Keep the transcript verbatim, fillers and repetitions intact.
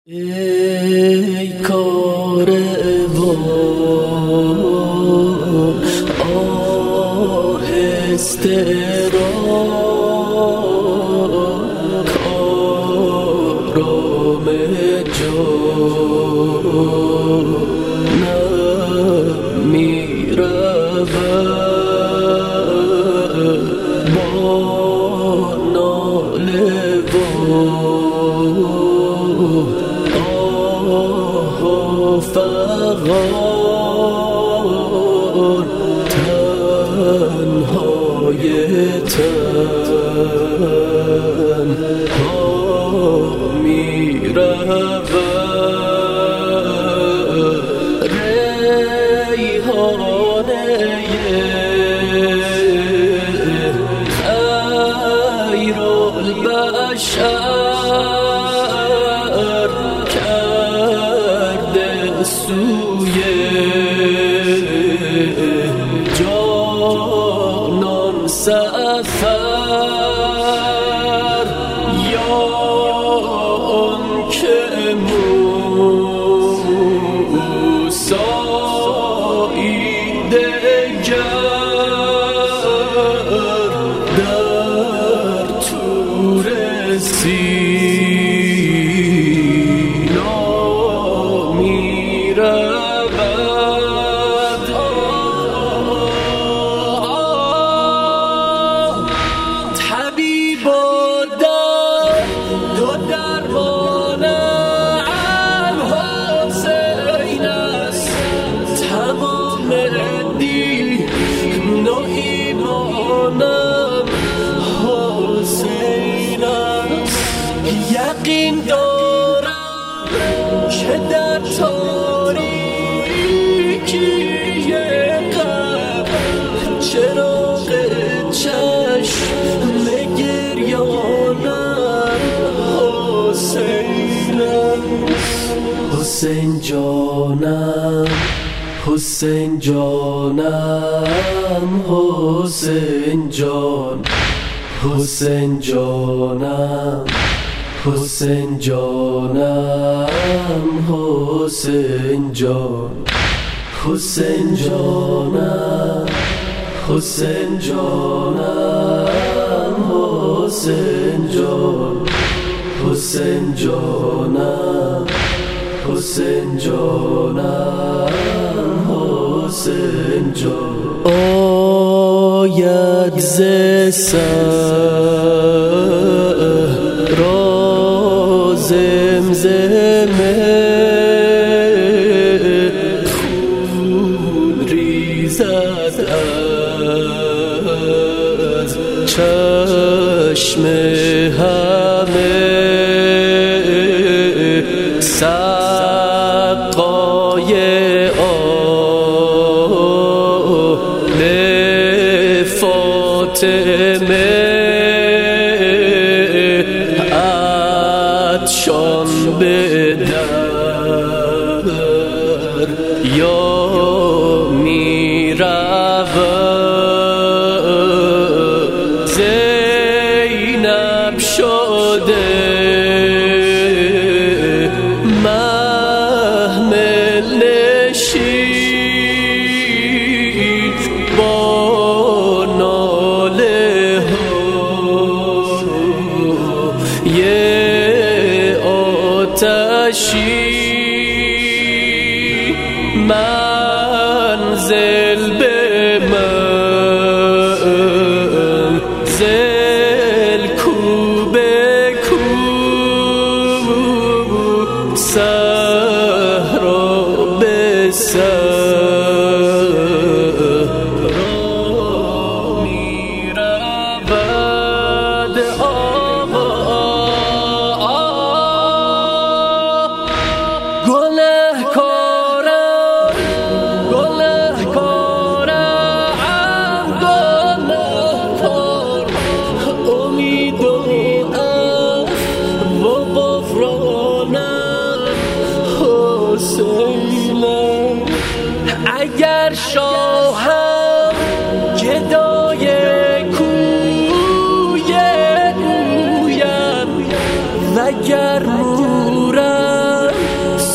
ای کاروان آهسته را کارام جانم میرود با ناله و فغان تنهای تنها می رود ریحانه خیر البشر کرده سوی جانان سفر یا آن که موسیی دگر در طور سینا می رود طبیب و درد و درمانم حسین است تمام دین و ایمانم حسین است یقین دارم که در تاریکی قلب چراغ چشم گریانم حسین است حسین جانم حسین جانم حسین جان حسین جانم حسین جانم حسین جان حسین جانم حسین جانم حسین جان حسین جانم حسین جانم حسین جان آید ز صحرا زمزمه خون ریزد از چشم همه سقای آل فاطمه عطشان به دریا می رود زینب شده محمل نشین با ناله های آتشی منزل به منزل کو به کو صحرا به صحرا می رود گنهکارم گنهکارم گنهکار امید و عفو و غفرانم حسینم اگر شاهم گدای کوی اویم وگر مورم